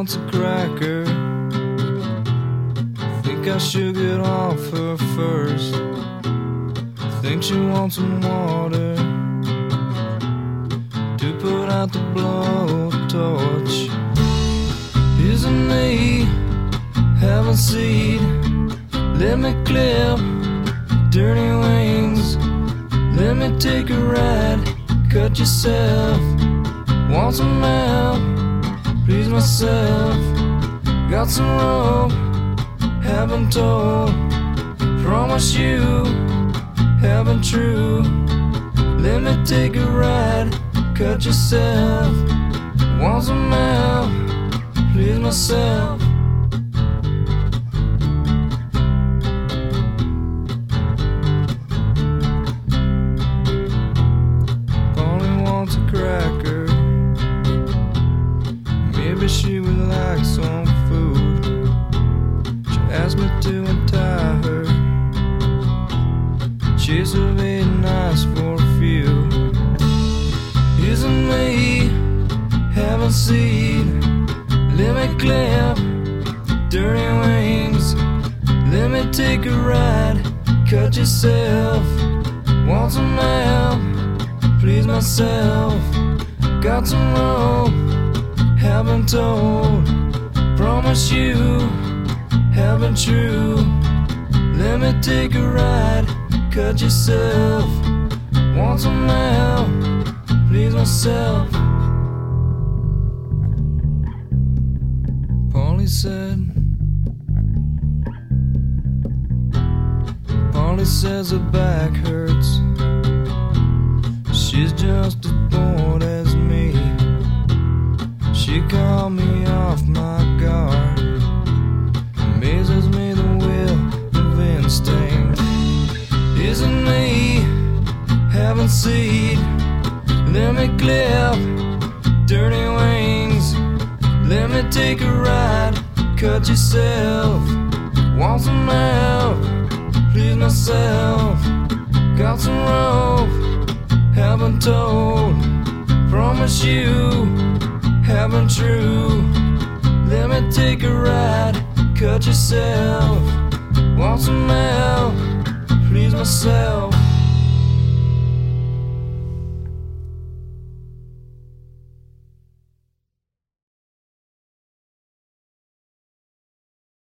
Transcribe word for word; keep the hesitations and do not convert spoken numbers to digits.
wants a cracker. Think I should get off her first. Think she wants some water to put out the blowtorch. Isn't me having seed? Let me clip dirty wings. Let me take a ride. Cut yourself. Want some help? Please myself. Got some rope. Haven't told. Promise you. Haven't true. Let me take a ride. Cut yourself. Want some help? Please myself. Polly wants a cracker. Maybe she would like some food. She asked me to untie her. She's really nice for a few. Isn't me having seed? Let me clip dirty wings. Let me take a ride. Cut yourself. Want some help? Please myself. Got some rope. Haven't told. Promise you. Haven't true. Let me take a ride. Cut yourself. Want some help? Please myself. Polly said. Polly says her back hurts. She's just as bored as me. She called me off my guard. Amazes me the will of instinct. Isn't me having seed? Let me clip dirty wings. Let me take a ride. Cut yourself. Want some help? Please myself. Got some rope. Haven't told. Promise you. Haven't true. Let me take a ride. Cut yourself. Want some help? Please myself.